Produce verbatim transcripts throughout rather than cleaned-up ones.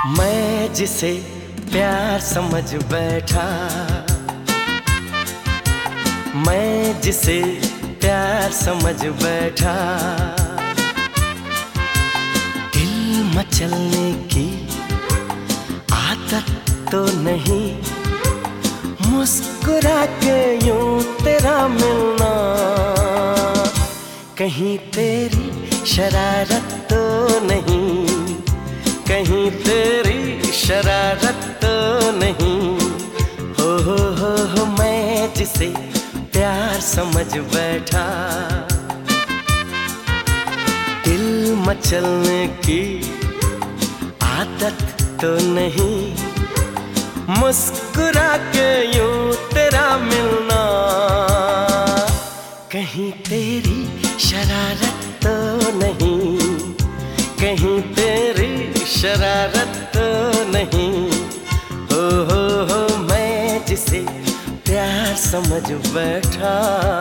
मैं जिसे प्यार समझ बैठा, मैं जिसे प्यार समझ बैठा, दिल मचलने की आदत तो नहीं, मुस्कुरा के यूं तेरा मिलना, कहीं तेरी शरारत तो नहीं, कहीं तेरी शरारत तो नहीं। हो हो हो हो मैं जिसे प्यार समझ बैठा, दिल मचलने की आदत तो नहीं, मुस्कुरा के यूं तेरा मिलना, कहीं तेरी शरारत तो नहीं, कहीं तेरी शरारत तो नहीं। हो हो हो मैं जिसे प्यार समझ बैठा।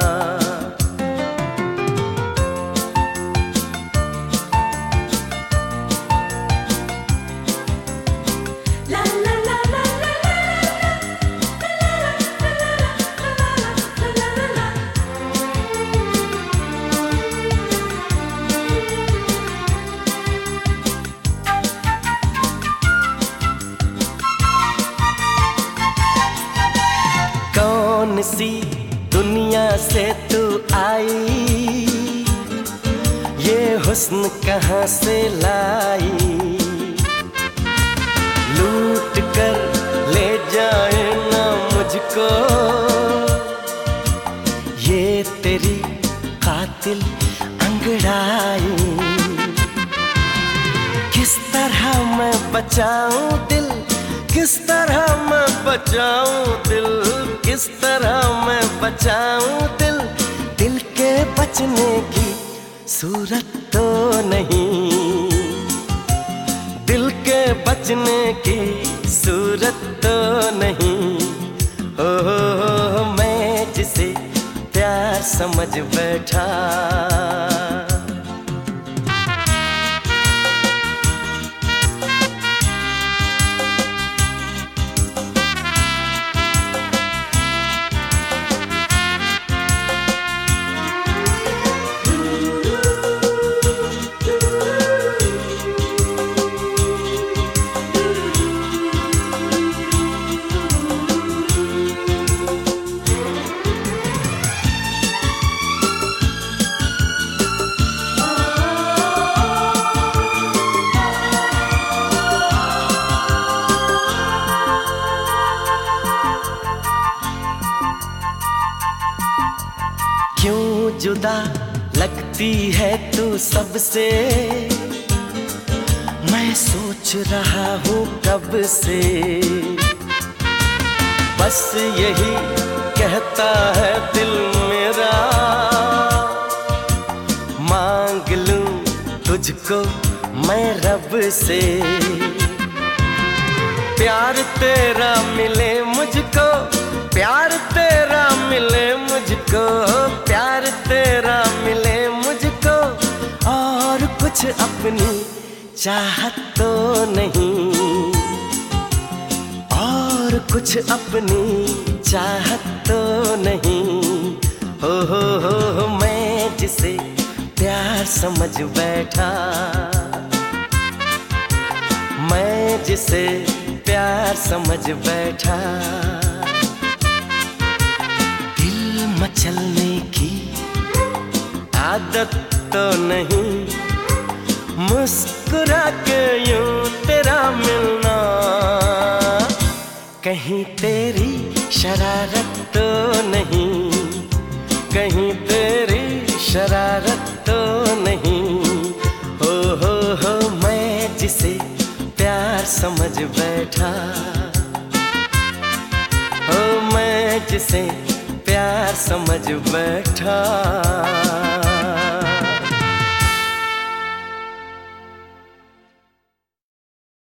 कौन सी दुनिया से तू आई, ये हुस्न कहाँ से लाई, लूट कर ले जाए ना मुझको, ये तेरी कातिल अंगड़ाई। किस तरह मैं बचाऊं दिल, किस तरह मैं बचाऊं दिल, किस तरह मैं बचाऊं दिल, दिल के बचने की सूरत तो नहीं, दिल के बचने की सूरत तो नहीं। हो हो हो मैं जिसे प्यार समझ बैठा। क्यों जुदा लगती है तू सबसे, मैं सोच रहा हूँ कब से, बस यही कहता है दिल मेरा, मांग लूं तुझको मैं रब से, प्यार तेरा मिले मुझको, प्यार तेरा मिले मुझको, प्यार तेरा मिले मुझको, और कुछ अपनी चाहत तो नहीं, और कुछ अपनी चाहत तो नहीं। हो हो हो हो मैं जिसे प्यार समझ बैठा, मैं जिसे प्यार समझ बैठा, मचलने की आदत तो नहीं, मुस्कुरा के यूं तेरा मिलना, कहीं तेरी शरारत तो नहीं, कहीं तेरी शरारत तो नहीं। हो हो हो मैं जिसे प्यार समझ बैठा, हो मैं जिसे प्यार समझ बैठा।